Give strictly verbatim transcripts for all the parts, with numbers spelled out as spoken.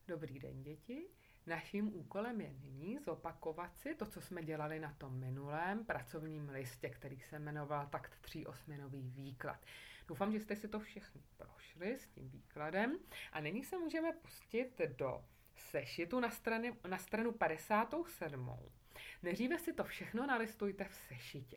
Dobrý den, děti. Naším úkolem je nyní zopakovat si to, co jsme dělali na tom minulém pracovním listě, který se jmenoval Takt tříosminový výklad. Doufám, že jste si to všichni prošli s tím výkladem a nyní se můžeme pustit do sešitu na, strany, na stranu padesát sedm. Nejdříve si to všechno nalistujte v sešitě.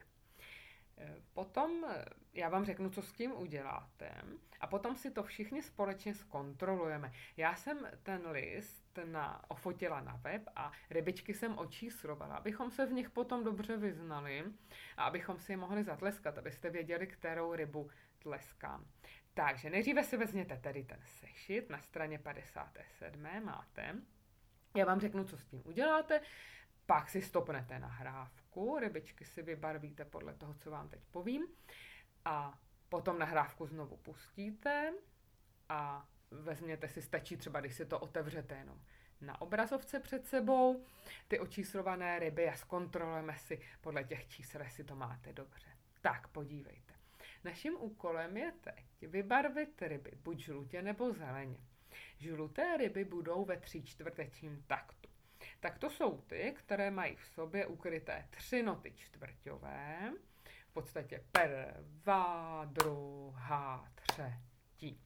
Potom já vám řeknu, co s tím uděláte a potom si to všichni společně zkontrolujeme. Já jsem ten list na, ofotila na web a rybičky jsem očíslovala, abychom se v nich potom dobře vyznali a abychom si je mohli zatleskat, abyste věděli, kterou rybu tleskám. Takže nejdříve si vezměte tedy ten sešit, na straně padesát sedm máte. Já vám řeknu, co s tím uděláte. Pak si stopnete nahrávku, rybičky si vybarvíte podle toho, co vám teď povím a potom nahrávku znovu pustíte a vezměte si, stačí třeba, když si to otevřete jenom na obrazovce před sebou, ty očíslované ryby a zkontrolujeme si podle těch čísel, jestli to máte dobře. Tak, podívejte. Naším úkolem je teď vybarvit ryby buď žlutě nebo zeleně. Žluté ryby budou ve tříčtvrtečním taktu. Tak to jsou ty, které mají v sobě ukryté tři noty čtvrťové, v podstatě prvá, druhá, třetí.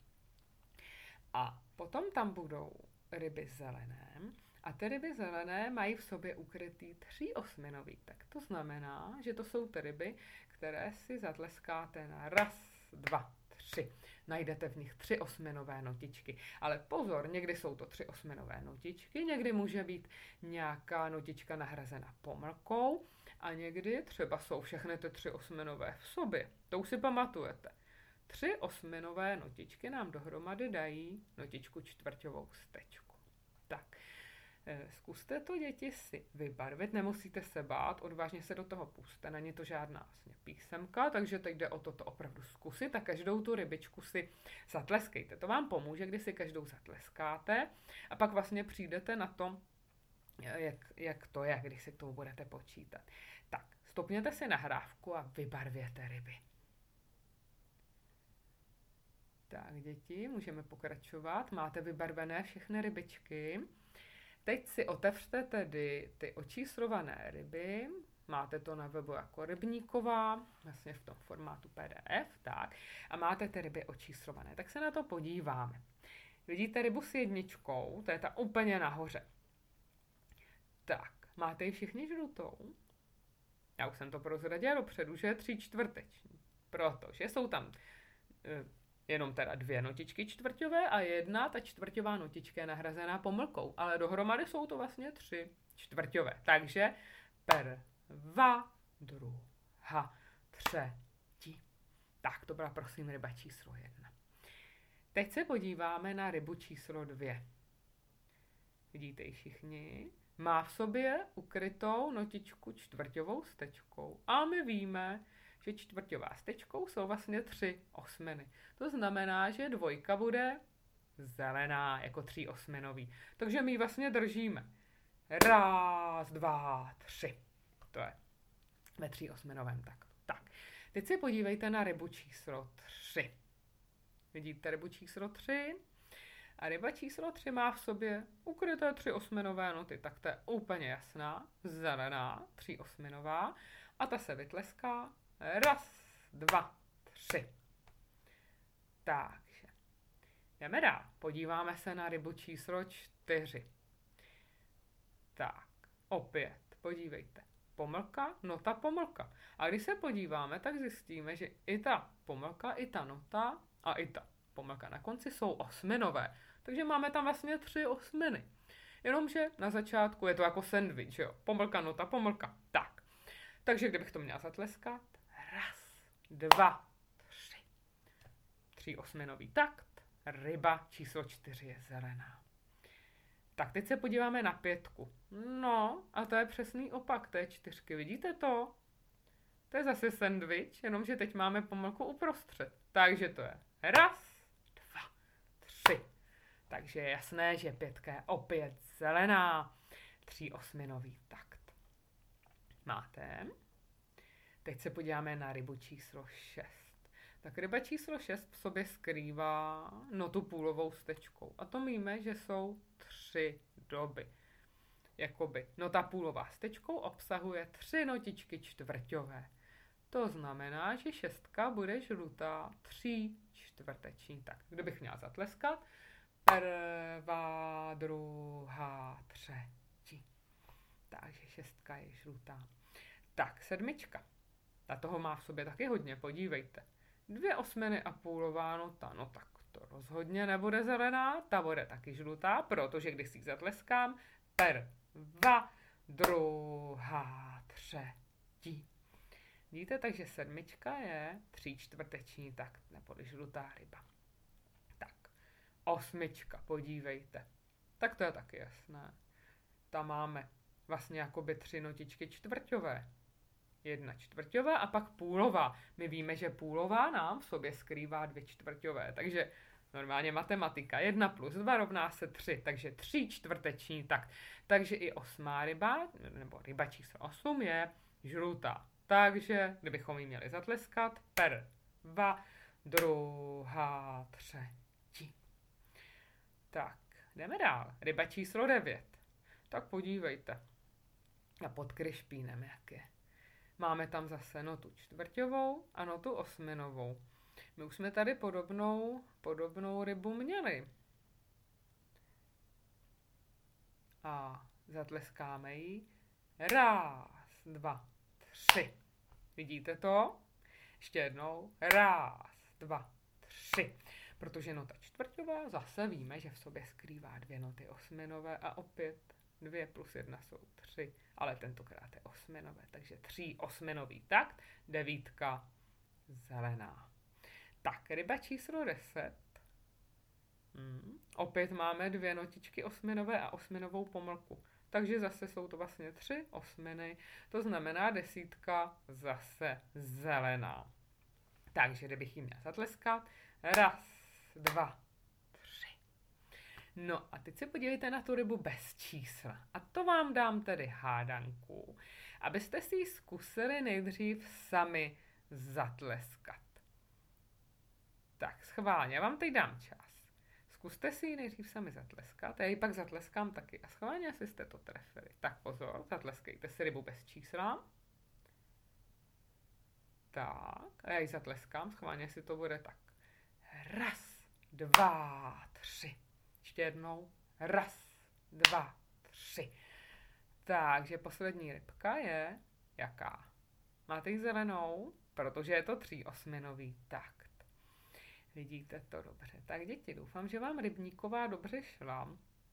A potom tam budou ryby zelené a ty ryby zelené mají v sobě ukrytý tříosminový tak. To znamená, že to jsou ty ryby, které si zatleskáte na raz, dva, tři. Najdete v nich tři osminové notičky. Ale pozor, někdy jsou to tři osminové notičky, někdy může být nějaká notička nahrazena pomlkou a někdy třeba jsou všechny ty tři osminové v sobě. To už si pamatujete. Tři osminové notičky nám dohromady dají notičku čtvrťovou s tečku. Tak, zkuste to, děti, si vybarvit, nemusíte se bát, odvážně se do toho puste, není to žádná vlastně písemka, takže teď jde o to, to opravdu zkusit a každou tu rybičku si zatleskejte. To vám pomůže, když si každou zatleskáte a pak vlastně přijdete na to, jak, jak to je, když si k tomu budete počítat. Tak, stopněte si nahrávku a vybarvěte ryby. Tak, děti, můžeme pokračovat. Máte vybarvené všechny rybičky. Teď si otevřte tedy ty očíslované ryby, máte to na webu jako rybníková, vlastně v tom formátu P D F, tak, a máte ty ryby očíslované. Tak se na to podíváme. Vidíte rybu s jedničkou, to je ta úplně nahoře. Tak, máte ji všichni žlutou? Já už jsem to prozradila dopředu, že je tři čtvrteční, protože jsou tam e, jenom teda dvě notičky čtvrťové a jedna, ta čtvrťová notička je nahrazená pomlkou, ale dohromady jsou to vlastně tři čtvrťové. Takže prvá, druhá, třetí. Tak, to byla prosím ryba číslo jedna. Teď se podíváme na rybu číslo dvě. Vidíte ji všichni? Má v sobě ukrytou notičku čtvrťovou s tečkou a my víme, že čtvrťová s tečkou jsou vlastně tři osminy. To znamená, že dvojka bude zelená jako tří osminový. Takže my ji vlastně držíme. Raz, dva, tři. To je ve tří osminovém taktu. Tak, teď se podívejte na rybu číslo tři. Vidíte rybu číslo tři? A ryba číslo tři má v sobě ukryté tři osminové noty, tak to je úplně jasná, zelená, tří osminová a ta se vytleská. Raz, dva, tři. Takže jdeme dál. Podíváme se na rybu číslo čtyři. Tak, opět, podívejte. Pomlka, nota, pomlka. A když se podíváme, tak zjistíme, že i ta pomlka, i ta nota a i ta pomlka na konci jsou osminové. Takže máme tam vlastně tři osminy. Jenomže na začátku je to jako sendvič, jo. Pomlka, nota, pomlka. Tak. Takže kdybych to měla zatleskat, raz, dva, tři. Tři osminový takt. Ryba číslo čtyři je zelená. Tak teď se podíváme na pětku. No, a to je přesný opak té čtyřky. Vidíte to? To je zase sendvič, jenomže teď máme pomlku uprostřed. Takže to je raz, dva, tři. Takže je jasné, že pětka je opět zelená. Tří osminový takt. Máte? Teď se podíváme na rybu číslo šest. Tak ryba číslo šest v sobě skrývá notu půlovou s tečkou. A to víme, že jsou tři tři doby. Jakoby nota půlová s tečkou obsahuje tři notičky čtvrťové. To znamená, že šestka bude žlutá tří čtvrteční. Tak, kdybych měla zatleskat, prvá, druhá, třetí. Takže šestka je žlutá. Tak, sedmička. Ta toho má v sobě taky hodně, podívejte. Dvě osminy a půlová nota, no tak to rozhodně nebude zelená, ta bude taky žlutá, protože když si ji zatleskám, prvá, druhá, třetí. Vidíte, takže sedmička je tří čtvrteční takt, neboli žlutá ryba. Tak, osmička, podívejte. Tak to je taky jasné. Tam máme vlastně jakoby tři notičky čtvrťové. Jedna čtvrťová a pak půlová. My víme, že půlová nám v sobě skrývá dvě čtvrťové, takže normálně matematika. Jedna plus dva rovná se tři, takže tři čtvrteční takt. Takže i osmá ryba, nebo ryba číslo osm je žlutá. Takže, kdybychom ji měli zatleskat, prvá, druhá, třetí. Tak, jdeme dál. Ryba číslo devět. Tak podívejte. A pod kryšpínem, jak je. Máme tam zase notu čtvrťovou a notu osminovou. My už jsme tady podobnou, podobnou rybu měli. A zatleskáme ji. Raz, dva, tři. Vidíte to? Ještě jednou. Raz, dva, tři. Protože nota čtvrťová zase víme, že v sobě skrývá dvě noty osminové a opět dvě plus jedna jsou tři, ale tentokrát je osminové, takže tři osminový takt, devítka zelená. Tak, ryba číslo deset. Hmm. Opět máme dvě notičky osminové a osminovou pomlku. Takže zase jsou to vlastně tři osminy, to znamená desítka zase zelená. Takže kdybych ji měla zatleskat, raz, dva, tři. No a teď se podívejte na tu rybu bez čísla. A to vám dám tedy hádanku, abyste si ji zkusili nejdřív sami zatleskat. Tak schválně, já vám teď dám čas. Zkuste si ji nejdřív sami zatleskat, já ji pak zatleskám taky a schválně, jestli jste to trefili. Tak pozor, zatleskejte si rybu bez čísla. Tak, a já ji zatleskám, schválně, jestli to bude tak. Raz, dva, tři. Ještě jednou. Raz, dva, tři. Takže poslední rybka je jaká? Máte ji zelenou, protože je to tříosminový takt. Vidíte to dobře. Tak děti, doufám, že vám rybníková dobře šla.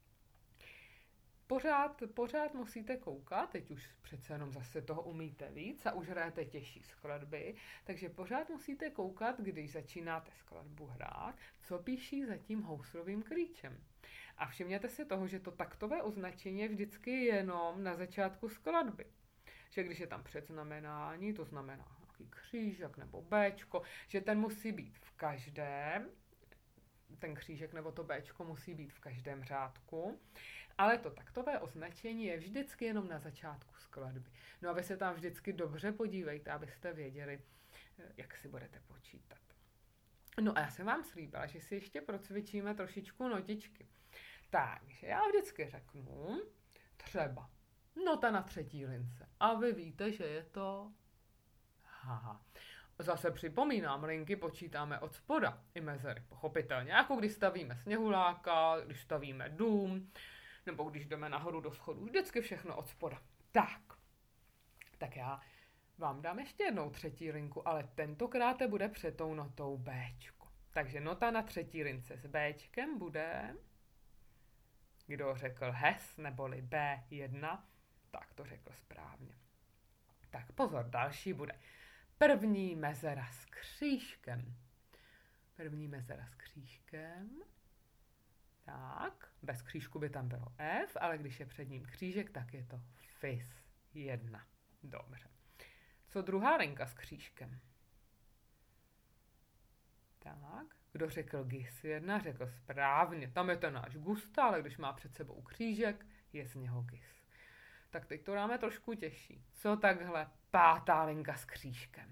Pořád, pořád musíte koukat, teď už přece jenom zase toho umíte víc a už hrajete těžší skladby, takže pořád musíte koukat, když začínáte skladbu hrát, co píší za tím houslovým klíčem. A všimněte si toho, že to taktové označení je vždycky jenom na začátku skladby. Že když je tam předznamenání, to znamená nějaký křížek nebo béčko, že ten musí být v každém, ten křížek nebo to béčko musí být v každém řádku, ale to taktové označení je vždycky jenom na začátku skladby. No a vy se tam vždycky dobře podívejte, abyste věděli, jak si budete počítat. No a já jsem vám slíbila, že si ještě procvičíme trošičku notičky. Takže já vždycky řeknu třeba nota na třetí lince. A vy víte, že je to haha. Zase připomínám, linky počítáme od spoda i mezery, pochopitelně. Jako když stavíme sněhuláka, když stavíme dům, nebo když jdeme nahoru do schodů, vždycky všechno od spoda. Tak, tak já vám dám ještě jednou třetí linku, ale tentokrát bude před tou notou Bčko. Takže nota na třetí lince s Bčkem bude, kdo řekl hes, neboli bé jedna, tak to řekl správně. Tak pozor, další bude. První mezera s křížkem. První mezera s křížkem. Tak, bez křížku by tam bylo F, ale když je před ním křížek, tak je to fis jedna. Dobře. Co druhá linka s křížkem? Tak, kdo řekl gis jedna, řekl správně. Tam je ten náš Gusta, ale když má před sebou křížek, je z něho gis. Tak teď to dáme trošku těžší. Co takhle pátá linka s křížkem?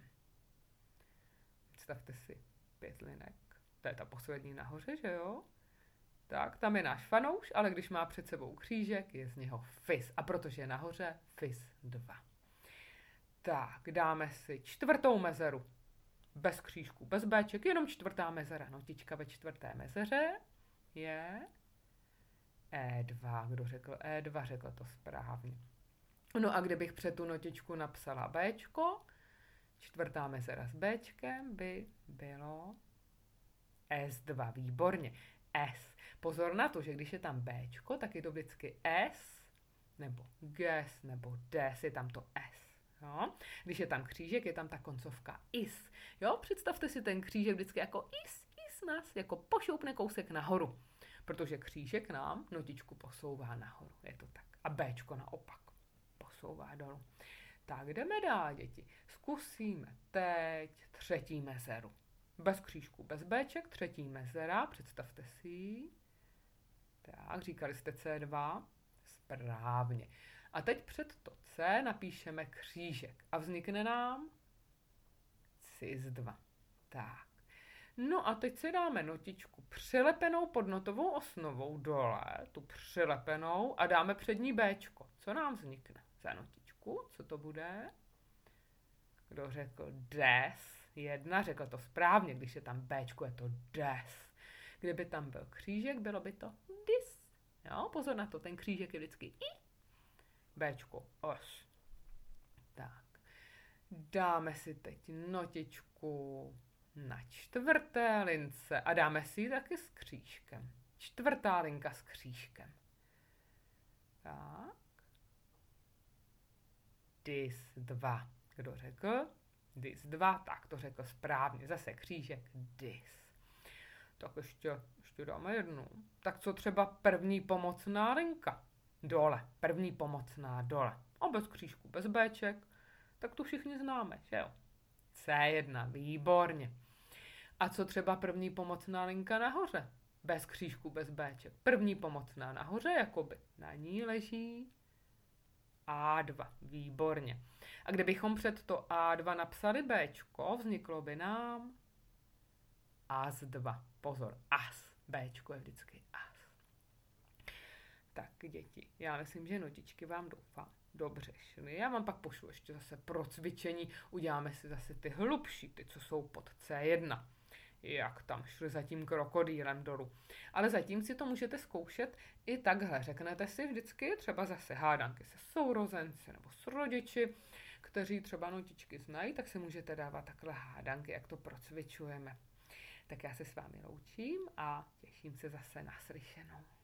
Představte si pět linek. To je ta poslední nahoře, že jo? Tak, tam je náš fanouš, ale když má před sebou křížek, je z něho fis. A protože je nahoře, fis dva. Tak, dáme si čtvrtou mezeru. Bez křížku, bez béček, jenom čtvrtá mezera. Notička ve čtvrté mezeře je E dva. Kdo řekl E dva, řekl to správně. No a kdybych před tu notičku napsala Bčko, čtvrtá mezera s Bčkem by bylo S dva. Výborně. S. Pozor na to, že když je tam Bčko, tak je to vždycky S, nebo Gs, nebo Ds, je tam to S. Jo? Když je tam křížek, je tam ta koncovka is. Jo? Představte si ten křížek vždycky jako is, is nás, jako pošoupne kousek nahoru. Protože křížek nám notičku posouvá nahoru. Je to tak. A Bčko naopak posouvá dolů. Tak jdeme dál, děti. Zkusíme teď třetí mezeru. Bez křížku, bez Bček, třetí mezera, představte si ji. Tak, říkali jste C dva? Správně. A teď před to C napíšeme křížek a vznikne nám cis dva. Tak. No a teď si dáme notičku přilepenou pod notovou osnovou dole, tu přilepenou a dáme před ní Bčko. Co nám vznikne za notičku? Co to bude? Kdo řekl des? Jedna, řekl to správně, když je tam Bčko, je to des. Kdyby tam byl křížek, bylo by to dis. Jo, pozor na to, ten křížek je vždycky i. Bčko, os. Tak. Dáme si teď notičku na čtvrté lince a dáme si ji taky s křížkem. Čtvrtá linka s křížkem. Tak. dis dva. Kdo řekl? dis dva, tak to řekl správně. Zase křížek dis. Tak ještě, ještě dáme jednu. Tak co třeba první pomocná linka? Dole. První pomocná dole. A bez křížku, bez Bček. Tak tu všichni známe, že jo? C jedna, výborně. A co třeba první pomocná linka nahoře? Bez křížku, bez Bček. První pomocná nahoře, jakoby. Na ní leží A dva, výborně. A kdybychom před to A dva napsali Bčko, vzniklo by nám As dva. Pozor, As. Bčko je vždycky As. Tak, děti, já myslím, že notičky vám doufám dobře šly. Já vám pak pošlu ještě zase pro cvičení. Uděláme si zase ty hlubší, ty, co jsou pod C jedna. Jak tam šli za tím krokodýlem dolů. Ale zatím si to můžete zkoušet i takhle. Řeknete si vždycky třeba zase hádanky se sourozenci nebo s rodiči, kteří třeba notičky znají, tak si můžete dávat takhle hádanky, jak to procvičujeme. Tak já se s vámi loučím a těším se zase na slyšenou.